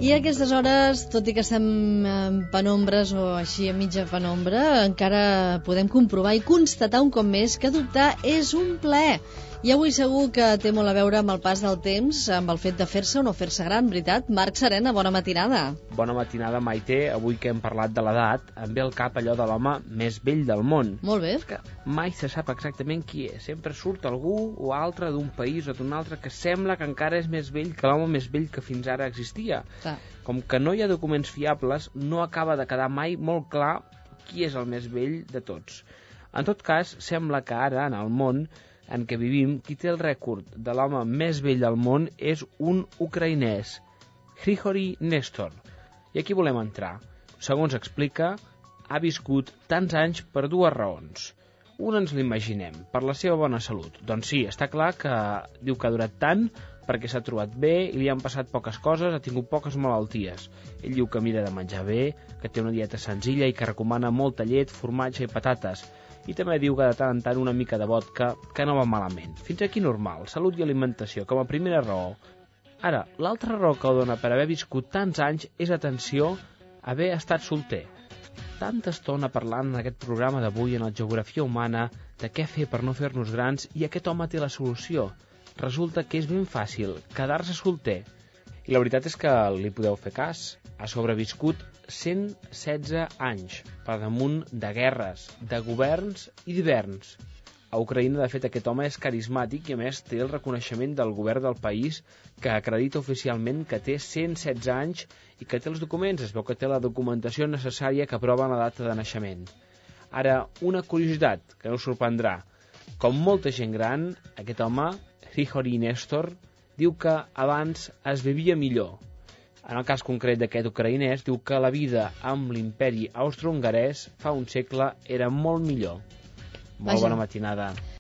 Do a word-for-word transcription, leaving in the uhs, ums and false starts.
I a aquestes hores, tot i que estem en penombres o així a mitja penombra, encara podem comprovar i constatar un cop més que dubtar és un plaer. I avui segur que té molt a veure amb el pas del temps, amb el fet de fer-se o no fer-se gran, veritat? Marc Serena, bona matinada. Bona matinada, Maite. Avui que hem parlat de l'edat, em ve al cap allò de l'home més vell del món. Molt bé. És que mai se sap exactament qui és. Sempre surt algú o altre d'un país o d'un altre que sembla que encara és més vell que l'home més vell que fins ara existia. Clar. Com que no hi ha documents fiables, no acaba de quedar mai molt clar qui és el més vell de tots. En tot cas, sembla que ara, en el món en què vivim, qui té el rècord de l'home més vell del món és un ucraïnès, Grigori Nestor. I aquí volem entrar. Segons explica, ha viscut tants anys per dues raons. Una ens l'imaginem, per la seva bona salut. Doncs sí, està clar que diu que ha durat tant perquè s'ha trobat bé i li han passat poques coses, ha tingut poques malalties. Ell diu que mira de menjar bé, que té una dieta senzilla i que recomana molta llet, formatge i patates. I també diu que de tant en tant una mica de vodka, que no va malament. Fins aquí normal, salut i alimentació, com a primera raó. Ara, l'altra raó que el dona per haver viscut tants anys és, atenció, haver estat solter. Tanta estona parlant en aquest programa d'avui en el Geografia Humana de què fer per no fer-nos grans, i aquest home té la solució. Resulta que és ben fàcil quedar-se solter. I la veritat és que li podeu fer cas. Ha sobreviscut cent setze anys per damunt de guerres, de governs i d'hiverns. A Ucraïna, de fet, aquest home és carismàtic i, a més, té el reconeixement del govern del país, que acredita oficialment que té cent setze anys i que té els documents. Es veu que té la documentació necessària que prova la data de naixement. Ara, una curiositat que no us sorprendrà. Com molta gent gran, aquest home, Grigori Nestor, diu que abans es vivia millor. En el cas concret d'aquest ucraïnès, diu que la vida amb l'imperi austro-hongarès fa un segle era molt millor. Molt Vaja. Bona matinada.